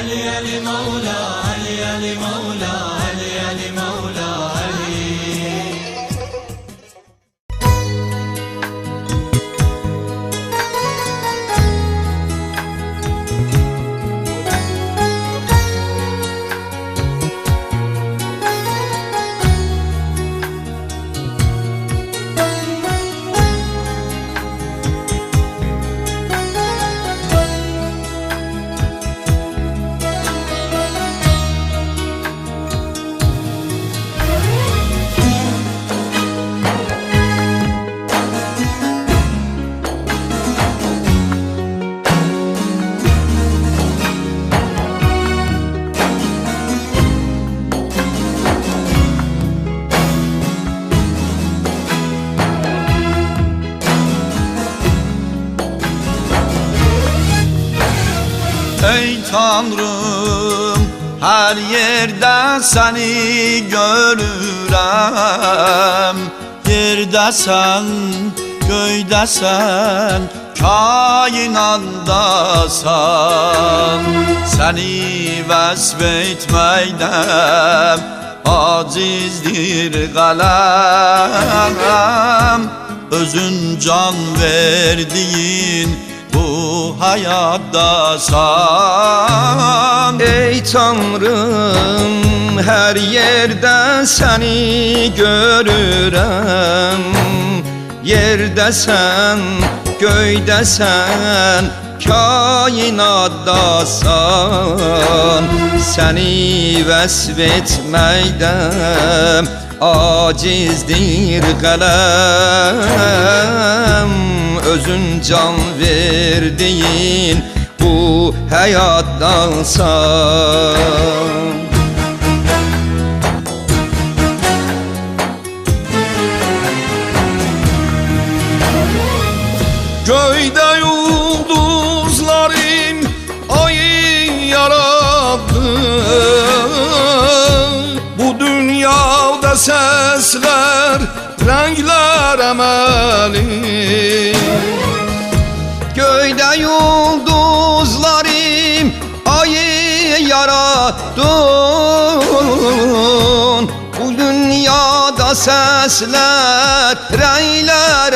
Ali Ali Mevla, Ali Ali Mevla, Ali Ali Mevla, Ali. Ey Tanrım, her yerde seni görürəm. Yerdəsən, göydəsən, kainatdasan. Səni vəsf etməkdən acizdir qələm. Özün can verdiyin bu hayatdasan. Ey Tanrım, her yerde seni görürəm. Yerdəsən, göydəsən, kainatdasan. Səni vəsf etməkdən acizdir qələm. Özün can verdiyin bu hayatdansan. Göyde yıldızların ayı yarattı. Bu dünyada sesler, renkler emeli. Göyde yıldızlarım ayı yarattın. Bu dünyada sesler, renkler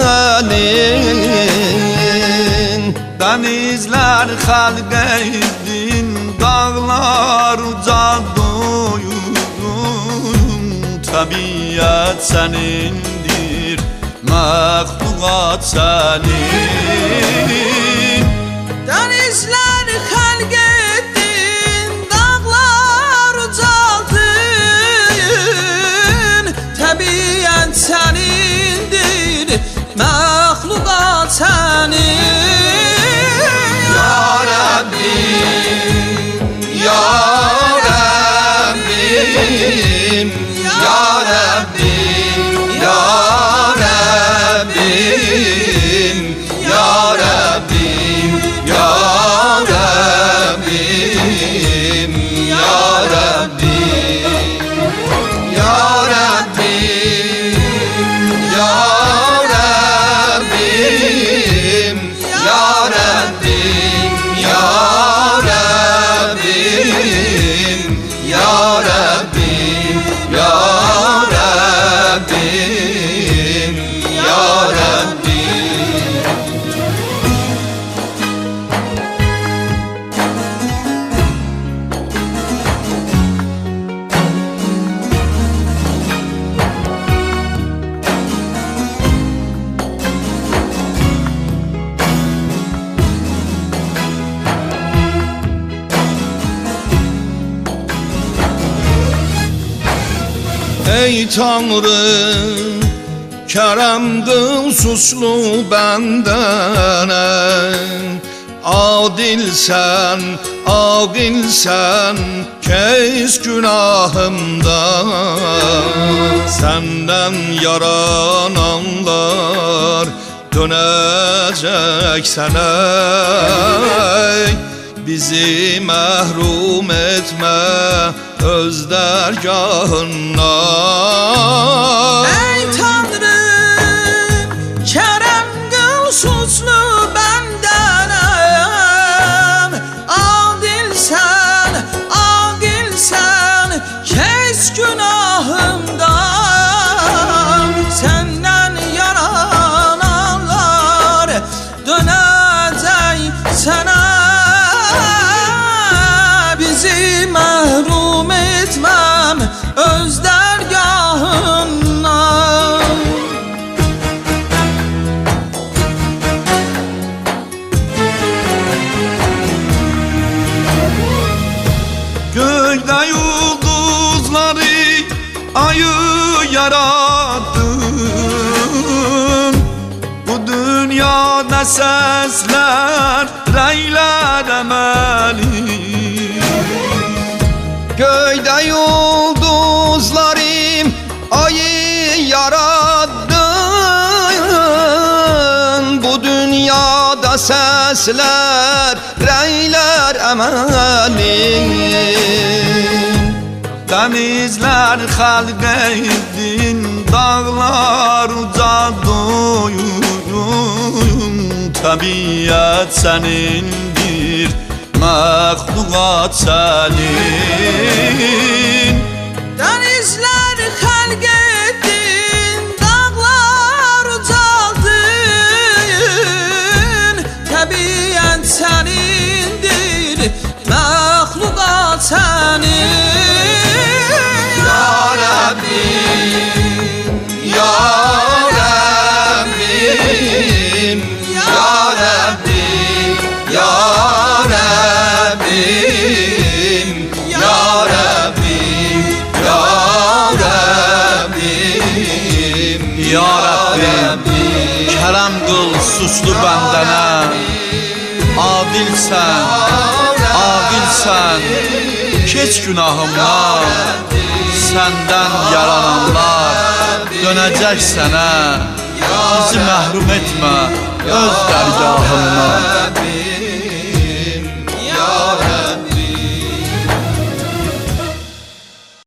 emelin. Denizler halk ettin, dağlar ucaldın. Tabiat senindir, mahlukat senin. Denizler halk ettin, dağlar ucaldın. Tabiat senindir, mahlukat senin. Ya Rabbim, Ya Rabbim, Ya Rabbim, Ya Rabbim, Ya Rabbim, Ya Rabbim, Ya Rabbim, Ya Rabbim, Ya Rabbim, Ya Rabbim, Ya Rabbim, Ya Rabbim, Ya Rabbim, Ya Rabbim. Ey Tanrım, kerem kıl suçlu bendene. Adilsen, agilsen, kes günahımdan. Senden yarananlar dönecek sana. Bizi məhrum etmə öz dərgahından. Ey Tanrım, kerem kıl suçlu bendenem. Adilsen, Göydə yıldızları, ayı yarattın. Bu dünyada səslər, rəylər əməli. Göyde yıldızlarım ayı yarattın. Bu dünyada sesler, reyler emelin. Denizler xalq etdin, dağlar ucaldın. Təbiət sənindir, məxluqat sənin. Denizler xalq etdin, dağlar ucaldın. Təbiət sənindir, məxluqat sənin. Ya Rabbim, Ya Rabbim, Ya Rabbim, Ya Rabbim, Ya Rabbim, Ya Rabbim, Ya Rabbim, kərəm qıl suslu bəndənə. Adilsən, aqilsən, keç günahımdan. Səndən yarananlar dönəcək sənə. Bizi məhrum etmə öz dərgahından.